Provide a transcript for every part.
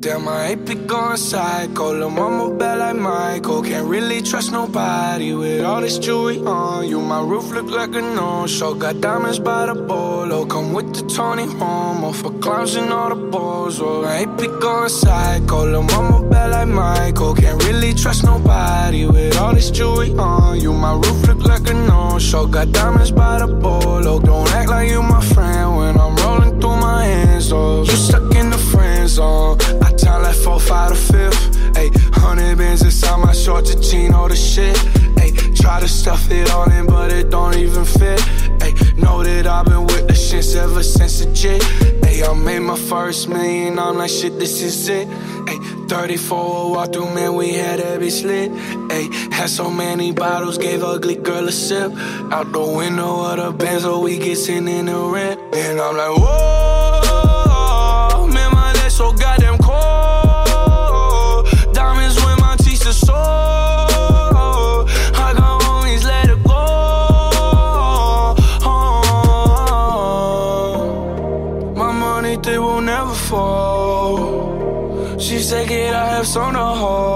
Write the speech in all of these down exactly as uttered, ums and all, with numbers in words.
Damn, I ain't be going psycho. Lil' mama bad like Michael. Can't really trust nobody with all this jewelry on you. My roof look like a no-show. Got diamonds by the bolo. Come with the Tony Romo for clowns and all the balls. Oh, I ain't be going psycho. Lil' mama bad like Michael. Can't really trust nobody with all this jewelry on you. My roof look like a no-show. Got diamonds by the bolo. Don't act like you my friend when I'm rolling through my hands. Oh, you stuck in the friend zone. I time like four, five to fifth. Ayy, hundred bands inside my shorts, a chino, the shit. Ayy, try to stuff it all in, but it don't even fit. Ayy, know that I've been with the shits ever since the jit. Ayy, I made my first million, I'm like, shit, this is it. Ayy, thirty-four walk through, man, we had that bitch lit. Ayy, had so many bottles, gave ugly girl a sip. Out the window of the Benz, so we get sitting in the rent. And I'm like, whoa, man, my legs so goddamn cold. Diamonds when my teeth are sore. I got homies, let it go. Oh, my money, they will never fall. She said, kid, I have some to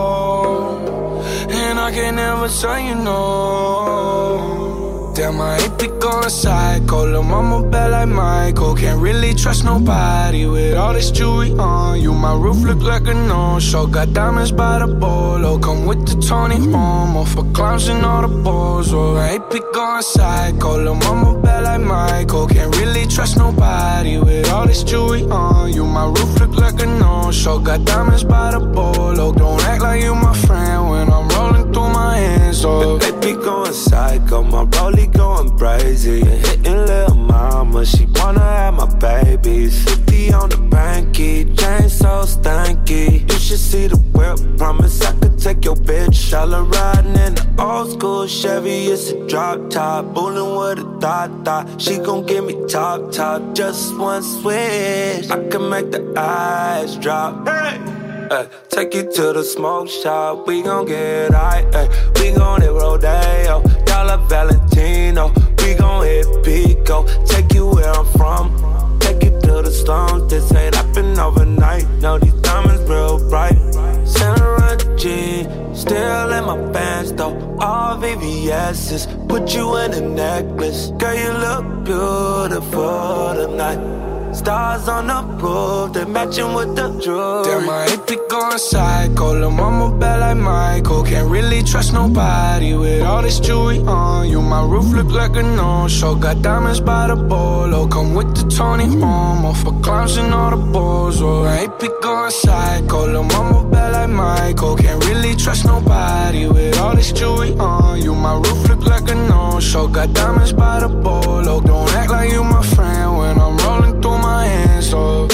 hold, and I can never tell you no. Damn, I ain't be going psycho. Lil' mama bad like Michael. Can't really trust nobody with all this jewelry on you. My roof look like a no-show. Got diamonds by the bolo. Come with the Tony Romo for clowns and all the balls. Oh, I ain't be going psycho. Lil' mama bad like Michael. Can't really trust nobody with all this jewelry on you. My roof look like a no-show. Got diamonds by the bolo. Don't act like you my friend when I'm rolling through my hands. Oh, they be going psycho. My rollie going crazy. Hitting lil' mama, she wanna have my babies. Fifty on the banky, chain so stanky. You should see the whip, promise I could take your bitch. All her riding in the old school Chevy, it's a drop top. Bullin' with a thought thought, she gon' give me top top. Just one switch, I can make the eyes drop. Hey! Ay, take you to the smoke shop, we gon' get high, ay. We gon' hit Rodeo, Dollar Valentino. We gon' hit Pico, take you where I'm from. Take you to the slums, this ain't happen overnight. No, these diamonds real bright. Santa G, still in my pants though. All V V S's, put you in a necklace. Girl, you look beautiful tonight. Stars on the roof, they matching with the jewelry. Damn, I ain't be going psycho. Lil' mama bad like Michael. Can't really trust nobody with all this jewelry on you. My roof look like a no-show. Got diamonds by the bolo. Come with the Tony Romo for clowns and all the balls. Oh, I ain't be going psycho. Lil' mama bad like Michael. Can't really trust nobody with all this jewelry on you. My roof look like a no-show. Got diamonds by the bolo. Don't act like you my friend when I'm rolling through my hands. Oh,